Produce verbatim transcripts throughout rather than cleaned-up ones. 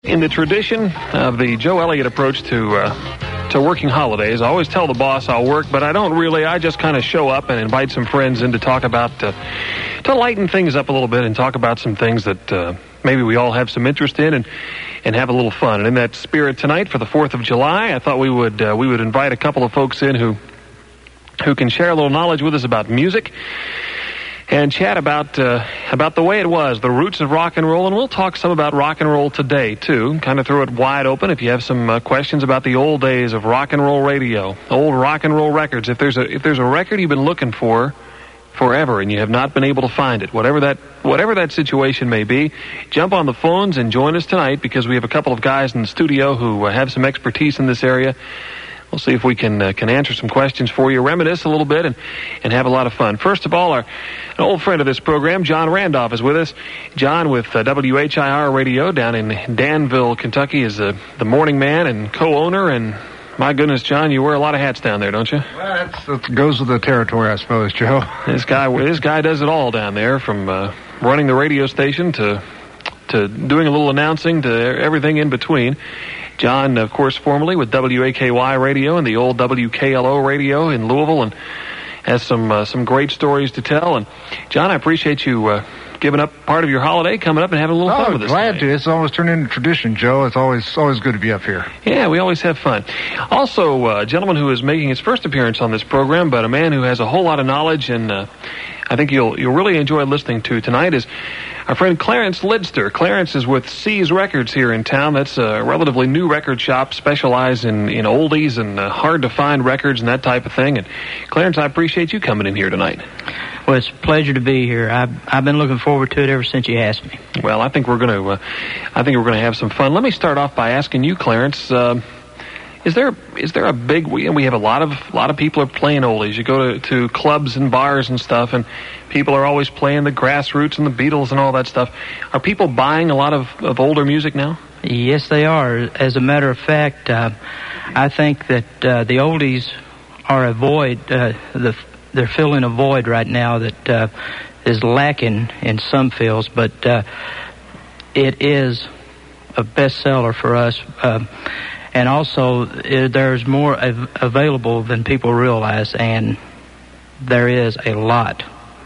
In the tradition of the Joe Elliott approach to uh, to working holidays, I always tell the boss I'll work, but I don't really. I just kind of show up and invite some friends in to talk about, uh, to lighten things up a little bit and talk about some things that uh, maybe we all have some interest in and and have a little fun. And in that spirit tonight for the fourth of July, I thought we would uh, we would invite a couple of folks in who who can share a little knowledge with us about music and chat about uh, about the way it was, the roots of rock and roll, and we'll talk some about rock and roll today, too. Kind of throw it wide open if you have some uh, questions about the old days of rock and roll radio, old rock and roll records. If there's a if there's a record you've been looking for forever and you have not been able to find it, whatever that whatever that situation may be, jump on the phones and join us tonight because we have a couple of guys in the studio who uh, have some expertise in this area. We'll see if we can uh, can answer some questions for you, reminisce a little bit, and, and have a lot of fun. First of all, our an old friend of this program, John Randolph, is with us. John with uh, W H I R Radio down in Danville, Kentucky, is uh, the morning man and co-owner. And my goodness, John, you wear a lot of hats down there, don't you? Well, that's, that goes with the territory, I suppose, Joe. This guy, this guy does it all down there, from uh, running the radio station to to doing a little announcing to everything in between. John, of course, formerly with W A K Y Radio and the old W K L O Radio in Louisville, and has some uh, some great stories to tell. And John, I appreciate you uh, giving up part of your holiday, coming up and having a little oh, fun with us. Glad tonight. to. It's always turned into tradition, Joe. It's always always good to be up here. Yeah, we always have fun. Also, uh, a gentleman who is making his first appearance on this program, but a man who has a whole lot of knowledge, and uh, I think you'll you'll really enjoy listening to tonight, is our friend Clarence Lidster. Clarence is with C's Records here in town. That's a relatively new record shop, specialized in, in oldies and uh, hard-to-find records and that type of thing. And Clarence, I appreciate you coming in here tonight. Well, it's a pleasure to be here. I've I've been looking forward to it ever since you asked me. Well, I think we're going to uh, I think we're going to have some fun. Let me start off by asking you, Clarence. Uh, Is there is there a big we we have a lot of a lot of people are playing oldies. You go to, to clubs and bars and stuff, and people are always playing the Grassroots and the Beatles and all that stuff. Are people buying a lot of, of older music now? Yes, they are. As a matter of fact, uh, I think that uh, the oldies are a void. Uh, the they're filling a void right now that uh, is lacking in some fields, but uh, it is a bestseller for us. Uh, And also, uh, there's more av- available than people realize, and there is a lot.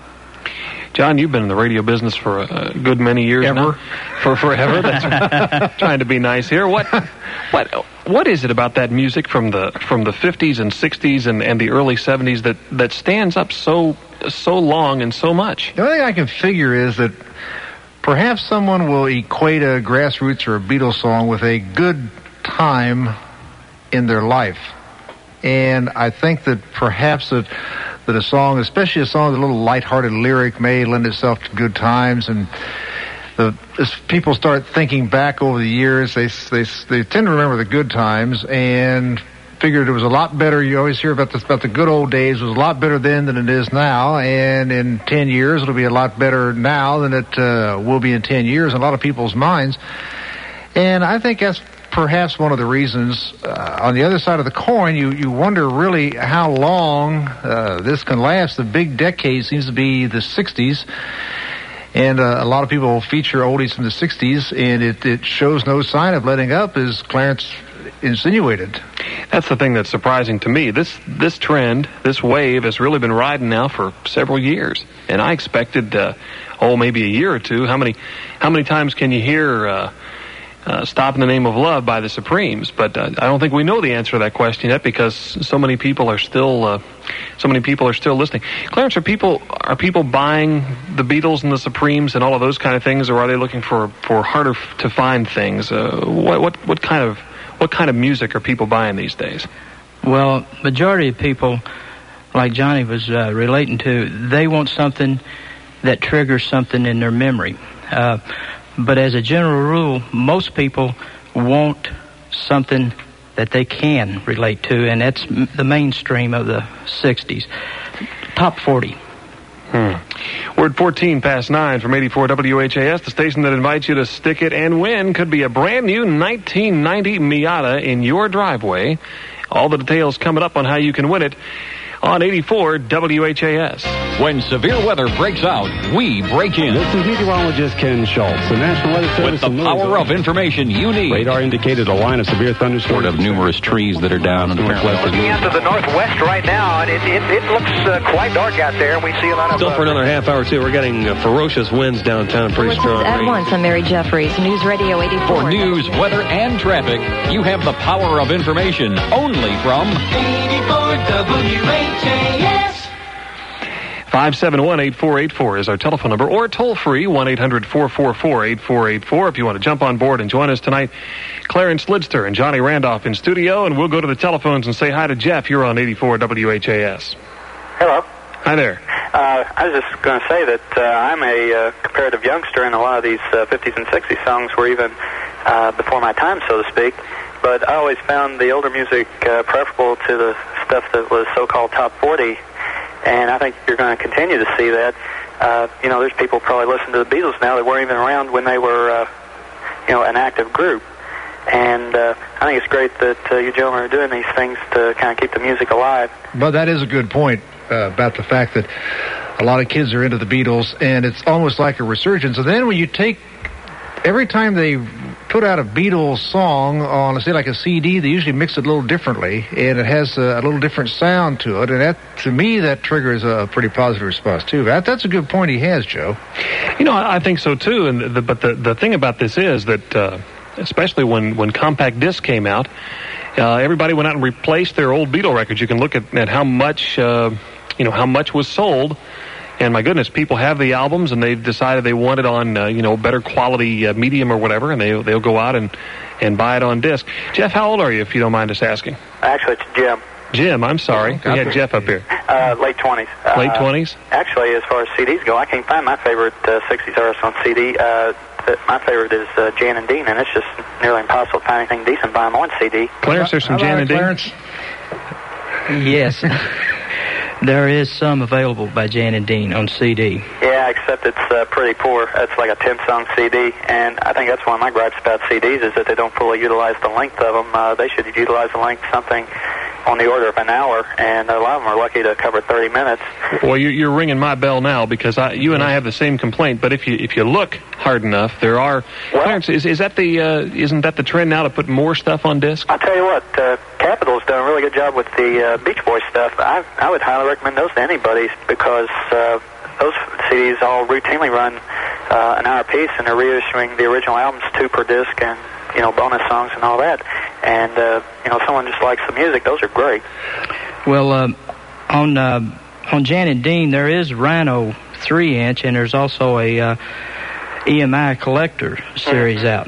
John, you've been in the radio business for a good many years Ever? now. For forever. That's right. Trying to be nice here. What, what, what is it about that music from the from the fifties and sixties and, and the early seventies that, that stands up so so long and so much? The only thing I can figure is that perhaps someone will equate a Grassroots or a Beatles song with a good time in their life, and I think that perhaps that that a song, especially a song with a little lighthearted lyric, may lend itself to good times. And the, as people start thinking back over the years, they they they tend to remember the good times and figured it was a lot better. You always hear about this about the good old days. It was a lot better then than it is now, and in ten years it'll be a lot better now than it uh, will be in ten years in a lot of people's minds. And I think that's perhaps one of the reasons. Uh, on the other side of the coin, you, you wonder really how long uh, this can last. The big decade seems to be the sixties, and uh, a lot of people feature oldies from the sixties, and it, it shows no sign of letting up, as Clarence insinuated. That's the thing that's surprising to me. This this trend, this wave, has really been riding now for several years, and I expected, uh, oh, maybe a year or two. How many how many times can you hear Uh, Uh, Stop in the Name of Love by the Supremes? But uh, I don't think we know the answer to that question yet, because so many people are still uh, so many people are still listening. Clarence, are people are people buying the Beatles and the Supremes and all of those kind of things, or are they looking for, for harder f- to find things? Uh, what what what kind of what kind of music are people buying these days? Well, majority of people, like Johnny was uh, relating to, they want something that triggers something in their memory. Uh, But as a general rule, most people want something that they can relate to, and that's m- the mainstream of the sixties. Top forty. Hmm. We're at fourteen past nine from eighty-four W H A S, the station that invites you to stick it and win. Could be a brand new nineteen ninety Miata in your driveway. All the details coming up on how you can win it. on eighty-four W H A S. When severe weather breaks out, we break in. This is meteorologist Ken Schultz. The National Weather Service with the power of information you need. Radar indicated a line of severe thunderstorms of numerous trees that are down in the northwest. Looking out to the northwest right now, and it, it, it looks uh, quite dark out there. We see a lot of... Still for another half hour, too. We're getting uh, ferocious winds downtown, pretty strong. At once, I'm Mary Jeffries, News Radio eighty-four. For news, weather, and traffic, you have the power of information only from eighty-four W H A S. five seven one, eight four eight four is our telephone number, or toll-free, one eight hundred, four four four, eight four eight four. If you want to jump on board and join us tonight, Clarence Lidster and Johnny Randolph in studio, and we'll go to the telephones and say hi to Jeff. You're on eighty-four W H A S. Hello. Hi there. Uh, I was just going to say that uh, I'm a uh, comparative youngster, and a lot of these uh, fifties and sixties songs were even uh, before my time, so to speak. But I always found the older music uh, preferable to the stuff that was so-called top forty. And I think you're going to continue to see that. Uh, you know, there's people probably listen to the Beatles now that weren't even around when they were, uh, you know, an active group. And uh, I think it's great that uh, you gentlemen are doing these things to kind of keep the music alive. But that is a good point uh, about the fact that a lot of kids are into the Beatles, and it's almost like a resurgence. And then when you take, every time they put out a Beatles song on, say, like a C D, they usually mix it a little differently, and it has a, a little different sound to it, and that, to me, that triggers a pretty positive response, too. That, that's a good point he has, Joe. You know, I think so, too, and the, but the, the thing about this is that, uh, especially when, when compact disc came out, uh, everybody went out and replaced their old Beatle records. You can look at, at how much, uh, you know, how much was sold. And my goodness, people have the albums, and they've decided they want it on, uh, you know, better quality uh, medium or whatever, and they, they'll go out and, and buy it on disc. Jeff, how old are you, if you don't mind us asking? Actually, it's Jim. Jim, I'm sorry. We had Jeff up here. Uh, late twenties. Late uh, twenties? Actually, as far as C Ds go, I can't find my favorite uh, sixties artists on C D. Uh, th- my favorite is uh, Jan and Dean, and it's just nearly impossible to find anything decent by them on C D. Clarence, there's some Jan and Dean? Clarence? Yes. There is some available by Jan and Dean on C D. Yeah, except it's uh, pretty poor. It's like a ten-song C D, and I think that's one of my gripes about C Ds is that they don't fully utilize the length of them. Uh, they should utilize the length something on the order of an hour, and a lot of them are lucky to cover thirty minutes. Well, you, you're ringing my bell now, because I, you and I have the same complaint. But if you if you look hard enough, there are. Well, Clarence, is is that the uh, isn't that the trend now to put more stuff on disc? I'll tell you what, uh, Capitol's done a really good job with the uh, Beach Boys stuff. I I would highly recommend those to anybody, because uh, those C Ds all routinely run uh, an hour apiece, and they're reissuing the original albums two per disc, and you know, bonus songs and all that. And, uh, you know, if someone just likes the music, those are great. Well, uh, on uh, on Jan and Dean, there is Rhino three inch, and there's also a uh, E M I collector series out.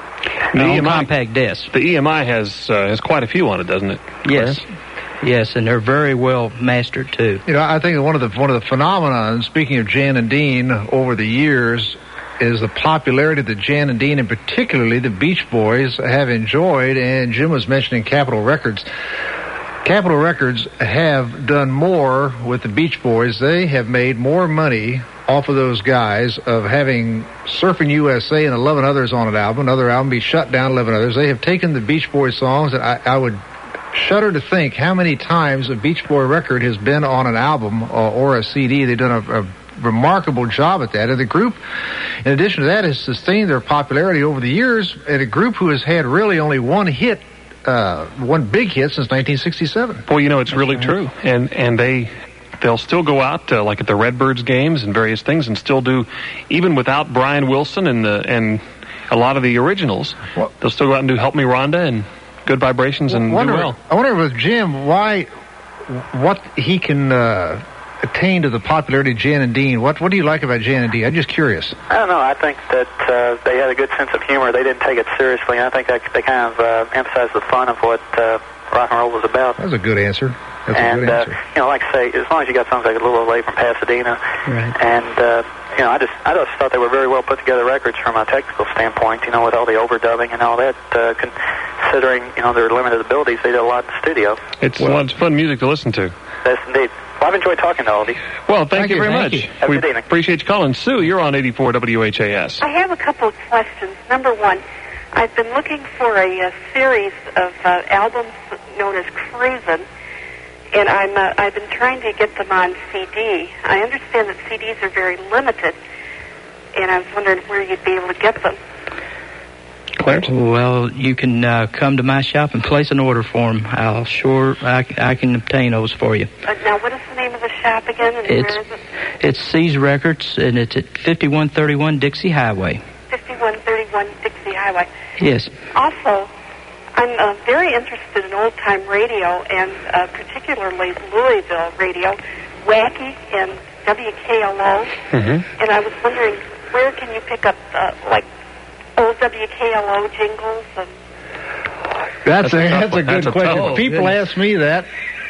The on E M I, compact disc. The E M I has uh, has quite a few on it, doesn't it? Yes. Yes, and they're very well mastered, too. You know, I think one of the one of the phenomenon, speaking of Jan and Dean, over the years, is the popularity that Jan and Dean, and particularly the Beach Boys, have enjoyed. And Jim was mentioning Capitol Records. Capitol Records have done more with the Beach Boys. They have made more money off of those guys, of having Surfing U S A and eleven others on an album, another album be shut down, eleven others. They have taken the Beach Boys songs, and I, I would shudder to think how many times a Beach Boy record has been on an album or, or a C D. They've done a, a remarkable job at that. And the group, in addition to that, has sustained their popularity over the years, and a group who has had really only one hit, uh, one big hit since nineteen sixty-seven. Well, you know, it's That's really right. true. And and they, they'll still go out, uh, like at the Redbirds games and various things, and still do, even without Brian Wilson and the and a lot of the originals, well, they'll still go out and do Help Me Rhonda and Good Vibrations and wonder, do well. I wonder with Jim, why, what he can uh, attain to the popularity of Jan and Dean. What what do you like about Jan and Dean? I'm just curious. I don't know. I think that uh, they had a good sense of humor. They didn't take it seriously, and I think that they kind of uh, emphasized the fun of what uh, rock and roll was about. That's a good answer. That's and, a good answer. Uh, you know, like I say, as long as you got songs like A Little Away from Pasadena, right. and, uh, you know, I just I just thought they were very well put together records from a technical standpoint, you know, with all the overdubbing and all that. Uh, considering, you know, their limited abilities, they did a lot in the studio. It's, well, it's fun music to listen to. Yes, indeed. Well, I've enjoyed talking to all of you. Well, thank, thank you very you, much. you. Have we a good evening. Appreciate you calling. Sue, you're on eighty-four W H A S. I have a couple of questions. Number one, I've been looking for a, a series of uh, albums known as Cruisin', and I'm uh, I've been trying to get them on C D. I understand that C Ds are very limited, and I was wondering where you'd be able to get them. Clarence? Well, you can uh, come to my shop and place an order for them. I'll sure I, I can obtain those for you. Uh, now, what is the name of the shop again, and it's, where is it? It's C's Records, and it's at fifty-one thirty-one Dixie Highway. fifty-one thirty-one Dixie Highway. Yes. Also, I'm uh, very interested in old-time radio, and uh, particularly Louisville radio, Wacky and W K L O. Mm-hmm. And I was wondering, where can you pick up, uh, like, old W K L O jingles? And That's, That's a, a that's a good that's a question. tough- People goodness. ask me that,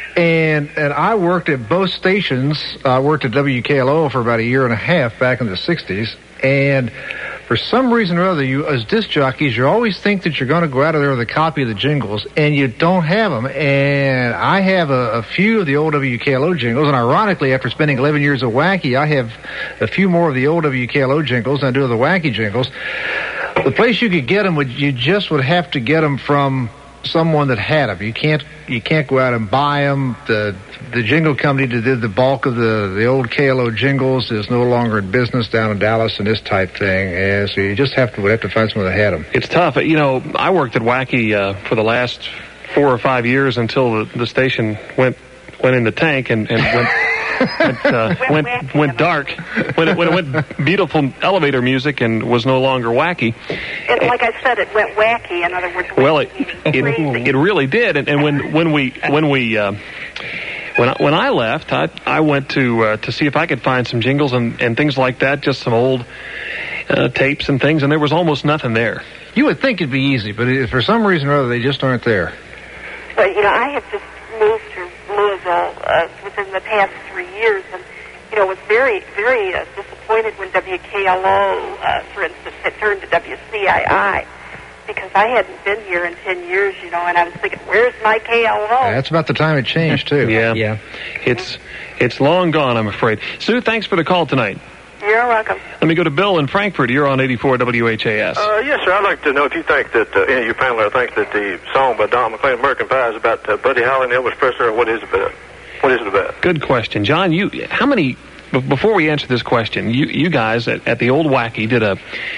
and and I worked at both stations. I worked at W K L O for about a year and a half back in the sixties, and for some reason or other, you as disc jockeys, you always think that you're going to go out of there with a copy of the jingles, and you don't have them. And I have a, a few of the old W K L O jingles, and ironically, after spending eleven years at Wacky, I have a few more of the old W K L O jingles than I do of the Wacky jingles. The place you could get them would you just would have to get them from someone that had them. You can't you can't go out and buy them. The the jingle company that did the bulk of the the old K L O jingles is no longer in business down in Dallas and this type thing. And so you just have to would have to find someone that had them. It's tough. You know, I worked at Wacky uh, for the last four or five years until the, the station went went in the tank and, and went went, uh, went went dark. When it, when it went beautiful elevator music and was no longer wacky. it, like I said, it went wacky. In other words, Well, it wacky meaning it, crazy. it really did. And, and when when we when we uh, when I, when I left, I I went to uh, to see if I could find some jingles and, and things like that, just some old uh, tapes and things, and there was almost nothing there. You would think it'd be easy, but it, for some reason or other, they just aren't there. But, you know, I have just moved to Louisville uh, within the past three years, and, you know, was very, very uh, disappointed when W K L O, uh, for instance, had turned to W C I I, because I hadn't been here in ten years, you know, and I was thinking, where's my K L O? That's about the time it changed, too. Yeah, Yeah. It's it's long gone, I'm afraid. Sue, thanks for the call tonight. You're welcome. Let me go to Bill in Frankfurt. You're on eighty-four W H A S. Uh, yes, sir. I'd like to know if you think that, uh, any of your paneler think that the song by Don McLean, American Pie, is about uh, Buddy Holly and Elvis Presley, or what is it about? What is it about? Good question. John, you how many, b- before we answer this question, you, you guys at, at the old Wacky did a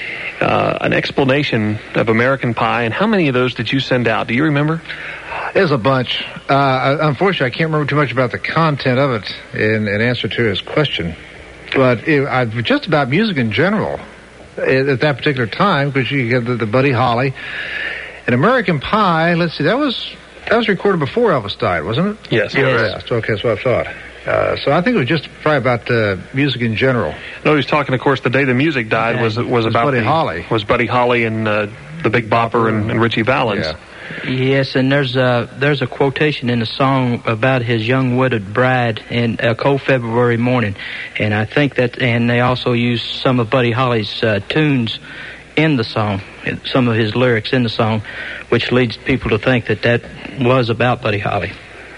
uh, an explanation of American Pie, and how many of those did you send out? Do you remember? There's a bunch. Uh, I- unfortunately, I can't remember too much about the content of it in, in answer to his question. But it, I, just about music in general at, at that particular time, because you get the, the Buddy Holly. And American Pie, let's see, that was that was recorded before Elvis died, wasn't it? Yes. Yeah, so, okay, that's what I thought. Uh, so I think it was just probably about uh, music in general. No, he was talking, of course, the day the music died Yeah, was was, was about Buddy the, Holly. Was Buddy Holly and uh, the Big Bopper and, and Richie Valens. Yeah. Yes, and there's a there's a quotation in the song about his young widowed bride in a cold February morning, and I think that, and they also use some of Buddy Holly's uh, tunes in the song, some of his lyrics in the song, which leads people to think that that was about Buddy Holly.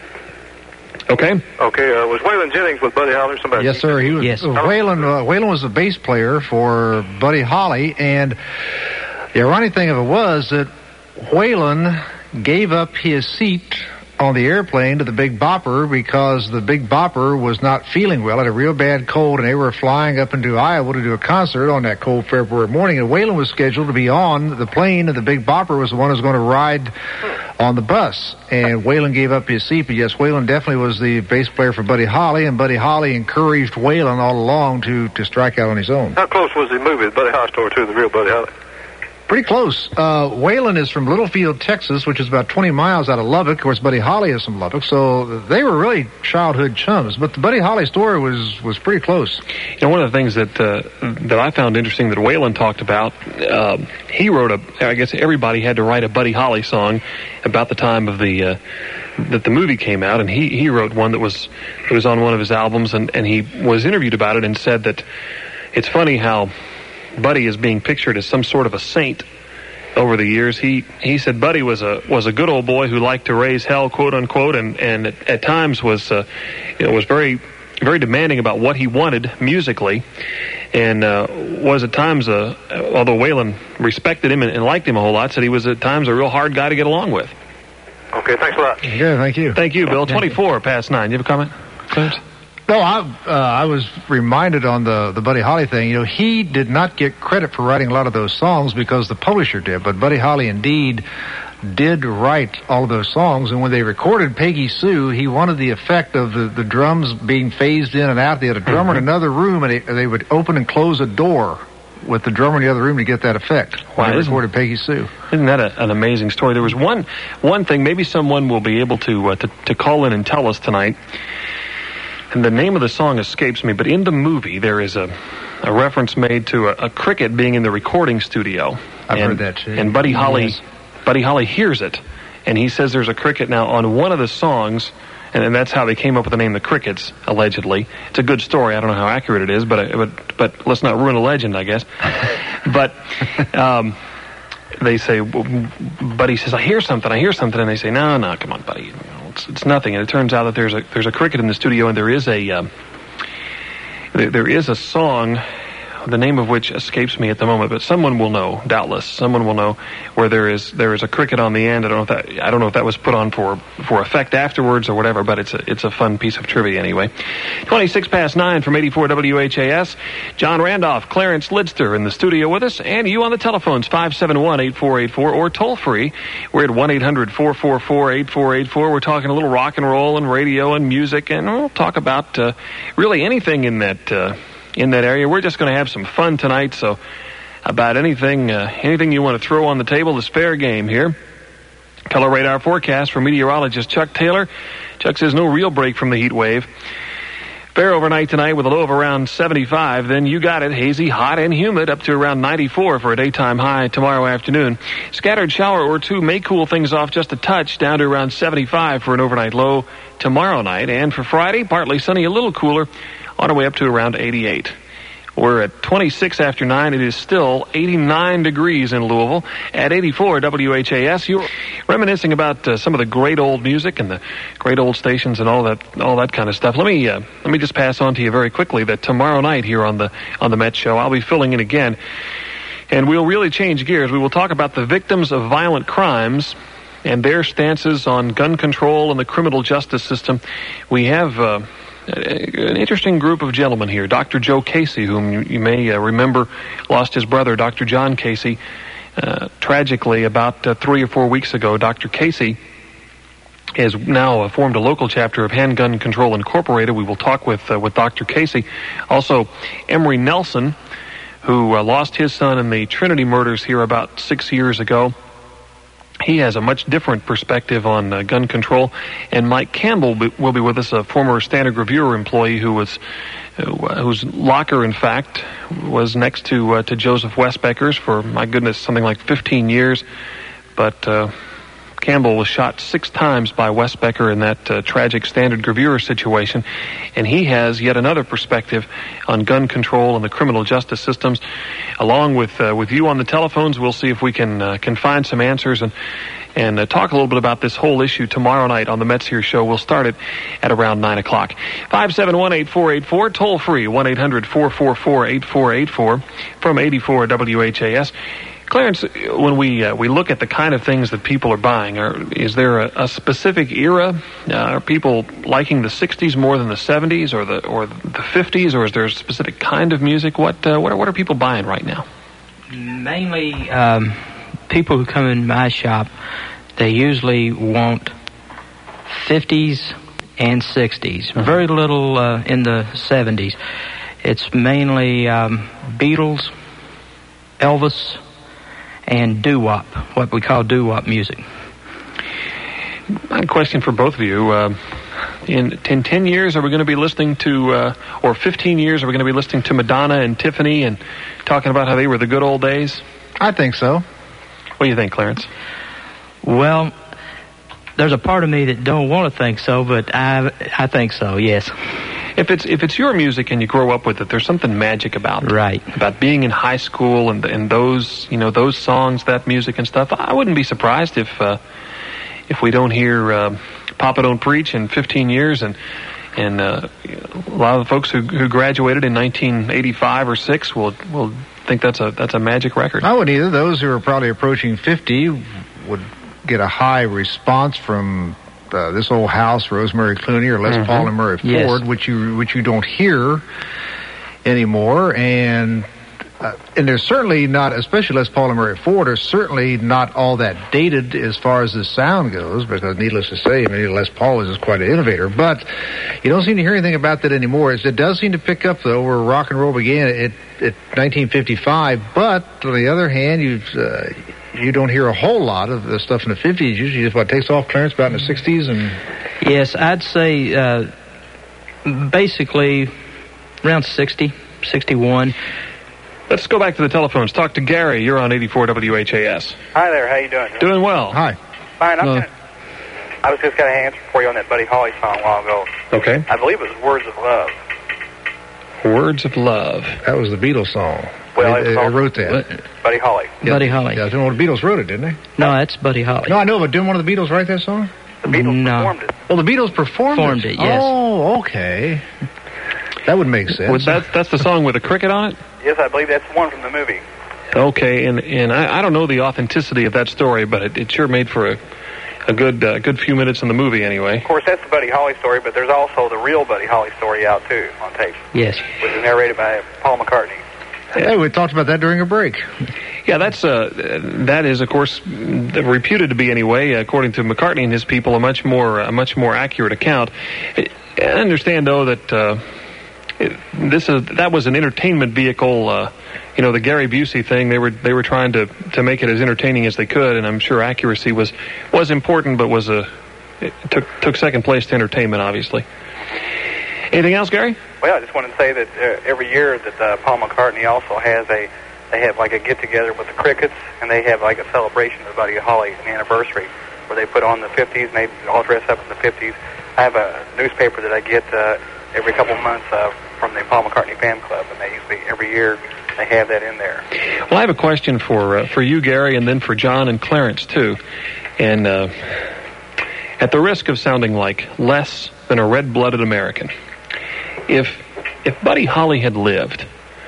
Okay. Okay, uh, was Waylon Jennings with Buddy Holly or somebody? Yes, sir. He was. Yes. Waylon, uh, Waylon was the bass player for Buddy Holly, and the ironic thing of it was that Waylon gave up his seat on the airplane to the Big Bopper because the Big Bopper was not feeling well, had a real bad cold, and they were flying up into Iowa to do a concert on that cold February morning, and Waylon was scheduled to be on the plane, and the Big Bopper was the one who was going to ride on the bus, and Waylon gave up his seat. But yes, Waylon definitely was the bass player for Buddy Holly, and Buddy Holly encouraged Waylon all along to, to strike out on his own. How close was the movie, the Buddy Holly story, to the real Buddy Holly? Pretty close. Uh, Waylon is from Littlefield, Texas, which is about twenty miles out of Lubbock. Of course, Buddy Holly is from Lubbock, so they were really childhood chums. But the Buddy Holly story was, was pretty close. You know, one of the things that uh, that I found interesting that Waylon talked about, uh, he wrote a, I guess everybody had to write a Buddy Holly song about the time of the, uh, that the movie came out, and he, he wrote one that was, that was on one of his albums, and, and he was interviewed about it and said that it's funny how Buddy is being pictured as some sort of a saint over the years. He he said Buddy was a was a good old boy who liked to raise hell, quote unquote, and and at, at times was uh, you know, was very very demanding about what he wanted musically, and uh, was at times a although Waylon respected him and, and liked him a whole lot, said he was at times a real hard guy to get along with. Okay, thanks a lot. Good, thank you. Thank you, Bill. twenty-four past nine. You have a comment, Clarence? No, I, uh, I was reminded on the, the Buddy Holly thing, you know, he did not get credit for writing a lot of those songs because the publisher did, but Buddy Holly indeed did write all of those songs, and when they recorded Peggy Sue, he wanted the effect of the, the drums being phased in and out. They had a drummer in another room, and they, they would open and close a door with the drummer in the other room to get that effect. When they recorded Peggy Sue. Isn't that a, an amazing story? There was one one thing, maybe someone will be able to, uh, to, to call in and tell us tonight. And the name of the song escapes me, but in the movie there is a, a reference made to a, a cricket being in the recording studio. I've and, heard that too. And Buddy Holly, yes. Buddy Holly hears it, and he says there's a cricket now on one of the songs, and, and that's how they came up with the name The Crickets, allegedly. It's a good story. I don't know how accurate it is, but but, but let's not ruin a legend, I guess. But um, they say, Buddy says, I hear something, I hear something, and they say, no, no, come on, Buddy. It's, it's nothing, and it turns out that there's a there's a cricket in the studio, and there is a um, there, there is a song, the name of which escapes me at the moment, but someone will know, doubtless, someone will know where there is there is a cricket on the end. I don't know if that I don't know if that was put on for for effect afterwards or whatever, but it's a it's a fun piece of trivia anyway. twenty-six past nine from eighty-four W H A S. John Randolph, Clarence Lidster in the studio with us, and you on the telephones five seven one, eight four eight four or toll free. We're at one eight hundred, four four four, eight four eight four. We're talking a little rock and roll and radio and music, and we'll talk about uh, really anything in that. Uh, in that area. We're just going to have some fun tonight, so about anything uh, anything you want to throw on the table is fair game here. Color radar forecast from meteorologist Chuck Taylor. Chuck says no real break from the heat wave. Fair overnight tonight with a low of around seventy-five. Then you got it, hazy, hot, and humid up to around ninety-four for a daytime high tomorrow afternoon. Scattered shower or two may cool things off just a touch, down to around seventy-five for an overnight low tomorrow night. And for Friday, partly sunny, a little cooler, on our way up to around eighty-eight. We're at twenty-six after nine. It is still eighty-nine degrees in Louisville. At eighty-four W H A S, you're reminiscing about uh, some of the great old music and the great old stations and all that all that kind of stuff. Let me uh, let me just pass on to you very quickly that tomorrow night here on the on the Met Show, I'll be filling in again, and we'll really change gears. We will talk about the victims of violent crimes and their stances on gun control and the criminal justice system. We have Uh, an interesting group of gentlemen here. Doctor Joe Casey, whom you, you may uh, remember, lost his brother, Doctor John Casey, uh, tragically about uh, three or four weeks ago. Doctor Casey has now uh, formed a local chapter of Handgun Control Incorporated. We will talk with uh, with Doctor Casey. Also, Emery Nelson, who uh, lost his son in the Trinity murders here about six years ago. He has a much different perspective on uh, gun control. And Mike Campbell be, will be with us, a former Standard Reviewer employee who was, uh, whose locker, in fact, was next to uh, to Joseph Westbecker's for, my goodness, something like fifteen years. But uh, Campbell was shot six times by Westbecker in that uh, tragic Standard Reviewer situation, and he has yet another perspective on gun control and the criminal justice systems. Along with uh, with you on the telephones, we'll see if we can uh, can find some answers and and uh, talk a little bit about this whole issue tomorrow night on the Mets Here Show. We'll start it at around nine o'clock. five seven one, eight four eight four, toll free, one eight hundred, four four four, eight four eight four from eighty-four W H A S. Clarence, when we uh, we look at the kind of things that people are buying, are, is there a, a specific era? Uh, are people liking the sixties more than the seventies, or the or the fifties, or is there a specific kind of music? What uh, what are, what are people buying right now? Mainly, um, people who come in my shop, they usually want fifties and sixties. Mm-hmm. Very little uh, in the seventies. It's mainly um, Beatles, Elvis, and doo-wop, what we call doo-wop music. My question for both of you, uh, in, in ten years, are we going to be listening to, uh, or fifteen years, are we going to be listening to Madonna and Tiffany and talking about how they were the good old days? I think so. What do you think, Clarence? Well, there's a part of me that don't want to think so, but I I think so, yes. If it's if it's your music and you grow up with it, there's something magic about it. Right. About being in high school and and those you know those songs, that music and stuff. I wouldn't be surprised if uh, if we don't hear uh, Papa Don't Preach in fifteen years, and and uh, a lot of the folks who who graduated in nineteen eighty-five or six will will think that's a that's a magic record. I wouldn't either. Those who are probably approaching fifty would get a high response from uh, This Old House, Rosemary Clooney, or Les mm-hmm. Paul and Murray yes. Ford, which you which you don't hear anymore. And uh, and they're certainly not, especially Les Paul and Murray Ford, are certainly not all that dated as far as the sound goes, because needless to say, I mean, Les Paul is just quite an innovator. But you don't seem to hear anything about that anymore. It does seem to pick up, though, where rock and roll began at, at nineteen fifty-five. But on the other hand, you've... Uh, you don't hear a whole lot of the stuff in the fifties. Usually just what takes off, Clarence, about in the sixties. And yes, I'd say uh, basically around sixty, sixty-one. Let's go back to the telephones. Talk to Gary. You're on eighty-four W H A S. Hi there. How you doing? Doing well. Hi. Fine. I'm uh, gonna, I was just got an answer for you on that Buddy Holly song a while ago. Okay. I believe it was Words of Love. Words of Love. That was the Beatles song. Well, I, I wrote that. What? Buddy Holly. Yeah, Buddy Holly. Yeah, I don't know, the Beatles wrote it, didn't they? No, that's Buddy Holly. No, I know, but didn't one of the Beatles write that song? The Beatles no. performed it. Well, the Beatles performed, performed it. it yes. Oh, okay. That would make sense. Was that, that's the song with the cricket on it? Yes, I believe that's the one from the movie. Okay, and and I, I don't know the authenticity of that story, but it, it sure made for a a good uh, good few minutes in the movie anyway. Of course, that's the Buddy Holly story, but there's also the real Buddy Holly story out, too, on tape. Yes. Which is narrated by Paul McCartney. Hey, we talked about that during a break. Yeah, that's uh, that is, of course, reputed to be anyway, according to McCartney and his people, a much more a much more accurate account. I understand, though, that uh, it, this is that was an entertainment vehicle. Uh, you know, the Gary Busey thing. They were they were trying to, to make it as entertaining as they could, and I'm sure accuracy was was important, but was a it took took second place to entertainment, obviously. Anything else, Gary? Well, I just wanted to say that uh, every year that uh, Paul McCartney also has a, they have like a get-together with the Crickets, and they have like a celebration of Buddy Holly, an anniversary, where they put on the fifties, and they all dress up in the fifties. I have a newspaper that I get uh, every couple of months uh, from the Paul McCartney Fan Club, and they usually, every year, they have that in there. Well, I have a question for uh, for you, Gary, and then for John and Clarence, too. And uh, at the risk of sounding like less than a red-blooded American, If if Buddy Holly had lived,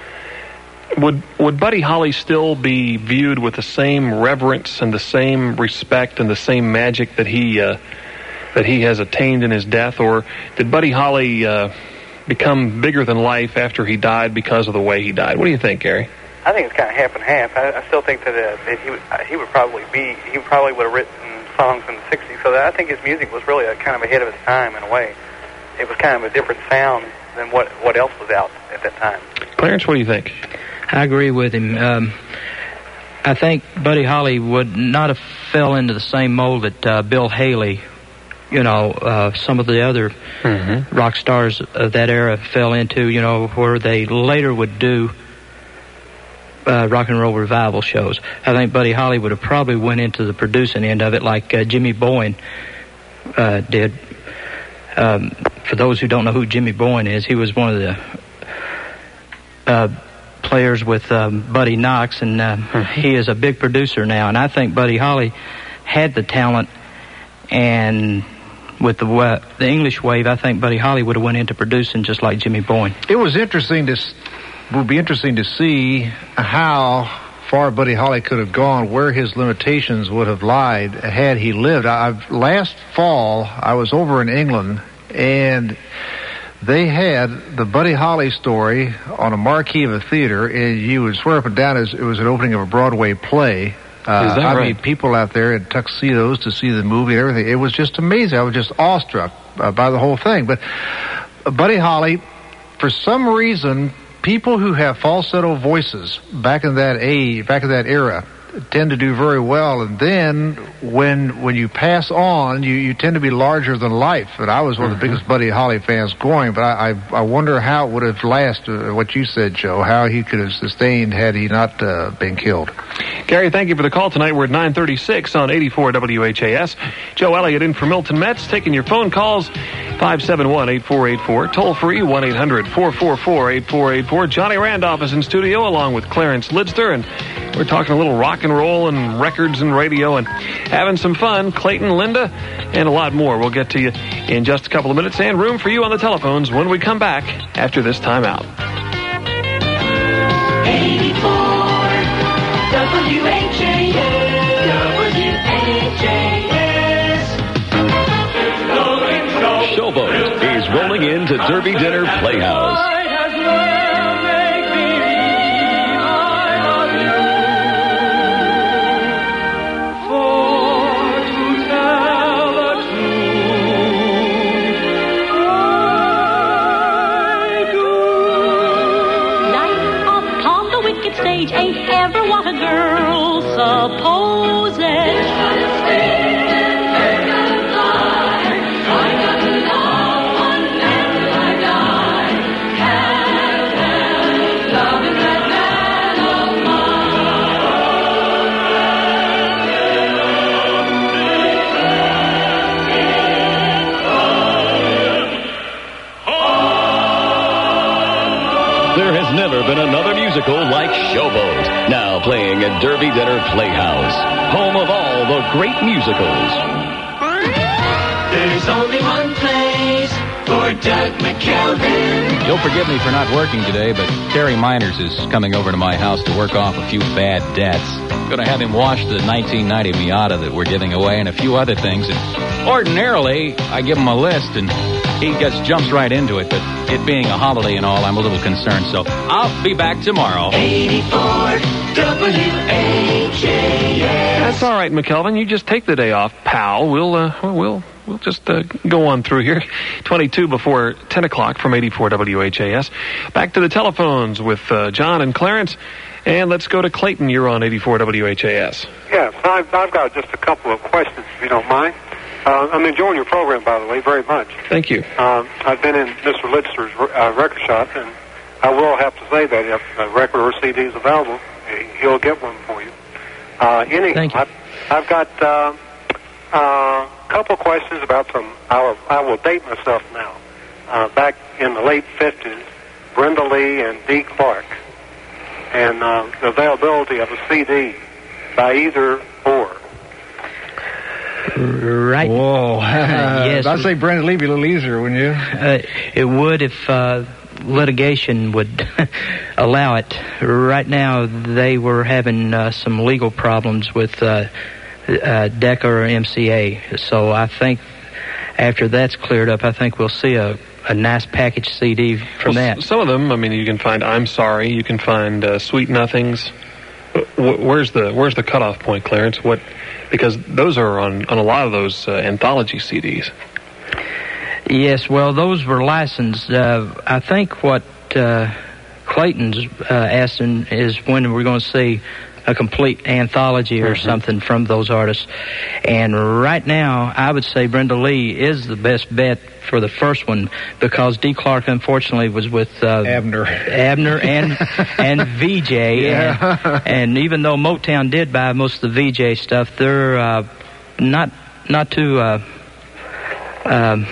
would would Buddy Holly still be viewed with the same reverence and the same respect and the same magic that he uh, that he has attained in his death, or did Buddy Holly uh, become bigger than life after he died because of the way he died? What do you think, Gary? I think it's kind of half and half. I, I still think that, uh, that he would uh, he would probably be he probably would have written songs in the sixties. So that I think his music was really a, kind of ahead of its time in a way. It was kind of a different sound than what, what else was out at that time. Clarence, what do you think? I agree with him. Um, I think Buddy Holly would not have fell into the same mold that uh, Bill Haley, you know, uh, some of the other mm-hmm. rock stars of that era fell into, you know, where they later would do uh, rock and roll revival shows. I think Buddy Holly would have probably went into the producing end of it like uh, Jimmy Bowen uh, did. Um, for those who don't know who Jimmy Bowen is, he was one of the uh, players with um, Buddy Knox, and uh, mm-hmm. he is a big producer now. And I think Buddy Holly had the talent, and with the uh, the English wave, I think Buddy Holly would have went into producing just like Jimmy Bowen. It was interesting to would be interesting to see how far Buddy Holly could have gone, where his limitations would have lied had he lived. I, last fall, I was over in England, and they had the Buddy Holly story on a marquee of a theater, and you would swear up and down as it was an opening of a Broadway play. Uh, Is that I right? mean, people out there in tuxedos to see the movie and everything. It was just amazing. I was just awestruck uh, by the whole thing. But uh, Buddy Holly, for some reason, people who have falsetto voices back in that age, back in that era, tend to do very well. And then when when you pass on, you, you tend to be larger than life. And I was one of the biggest Buddy Holly fans going, but I, I, I wonder how it would have lasted, uh, what you said, Joe, how he could have sustained had he not uh, been killed. Gary, thank you for the call tonight. We're at nine thirty-six on eighty-four W H A S. Joe Elliott in for Milton Metz, taking your phone calls, five seven one, eight four eight four, toll free, one eight hundred, four four four, eight four eight four. Johnny Randolph is in studio along with Clarence Lidster, and we're talking a little rock and roll and records and radio and having some fun. Clayton, Linda, and a lot more. We'll get to you in just a couple of minutes, and room for you on the telephones when we come back after this timeout. eighty-four W H A S W H A S in to Derby Dinner Playhouse. Stage ain't ever what a girl supposes. There has never been another musical like Showboat, now playing at Derby Dinner Playhouse, home of all the great musicals. There's only one place for Doug McKelvin. You'll forgive me for not working today, but Terry Miners is coming over to my house to work off a few bad debts. Going to have him wash the nineteen ninety Miata that we're giving away and a few other things. And ordinarily, I give him a list and he just jumps right into it, but it being a holiday and all, I'm a little concerned, so I'll be back tomorrow. eighty-four W H A S. That's all right, McKelvin. You just take the day off, pal. We'll uh, we'll we'll just uh, go on through here. twenty-two before ten o'clock from eighty-four W H A S. Back to the telephones with uh, John and Clarence, and let's go to Clayton. You're on eighty-four W H A S. Yes, I've, I've got just a couple of questions, if you don't mind. Uh, I'm enjoying your program, by the way, very much. Thank you. Um, I've been in Mister Litzer's uh, record shop, and I will have to say that if a record or C D is available, he'll get one for you. Uh, anyhow, Thank you. I've, I've got uh, uh, a couple questions about some. I will, I will date myself now. Uh, back in the late fifties, Brenda Lee and Dee Clark, and uh, the availability of a C D by either or. Right. Whoa. Yes. I'd say Brenda Lee be a little easier, wouldn't you? Uh, it would if uh, litigation would allow it. Right now, they were having uh, some legal problems with uh, uh, Decca or M C A. So I think after that's cleared up, I think we'll see a, a nice package C D from well, that. Some of them, I mean, you can find I'm Sorry. You can find uh, Sweet Nothings. Where's the where's the cutoff point, Clarence? What? Because those are on, on a lot of those uh, anthology C Ds. Yes, well, those were licensed. Uh, I think what uh, Clayton's uh, asking is when we're going to see a complete anthology or mm-hmm. something from those artists. And right now, I would say Brenda Lee is the best bet for the first one because Dee Clark, unfortunately, was with uh, Abner, Abner, and and V J. Yeah. And, and even though Motown did buy most of the V J stuff, they're uh, not not too. Uh, um,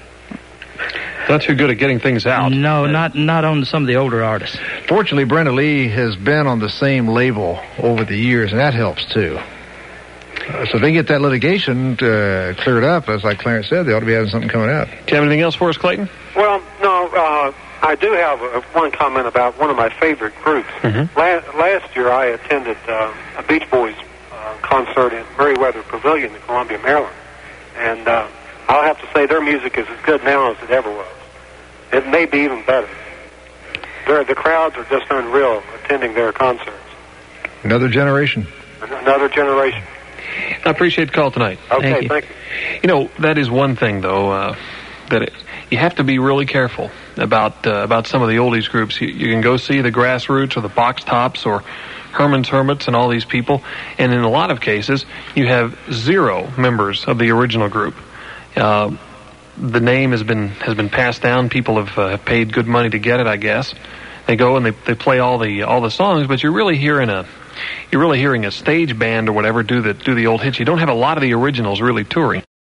Not too good at getting things out. No, not not on some of the older artists. Fortunately, Brenda Lee has been on the same label over the years, and that helps too. Uh, so if they get that litigation uh, cleared up, as like Clarence said, they ought to be having something coming out. Do you have anything else for us, Clayton? Well, no, uh, I do have a, one comment about one of my favorite groups. Mm-hmm. La- last year, I attended uh, a Beach Boys uh, concert in Meriwether Pavilion in Columbia, Maryland, and uh, I'll have to say their music is as good now as it ever was. It may be even better. They're, the crowds are just unreal attending their concerts. Another generation. Another generation. I appreciate the call tonight. Okay, thank you. Thank you. You know, that is one thing, though, uh, that it, you have to be really careful about uh, about some of the oldies groups. You, you can go see the Grassroots or the Box Tops or Herman's Hermits and all these people, and in a lot of cases, you have zero members of the original group. Uh, the name has been has been passed down. People have uh, paid good money to get it, I guess. They go and they they play all the all the songs, but you're really hearing a you're really hearing a stage band or whatever do the do the old hits. You don't have a lot of the originals really touring.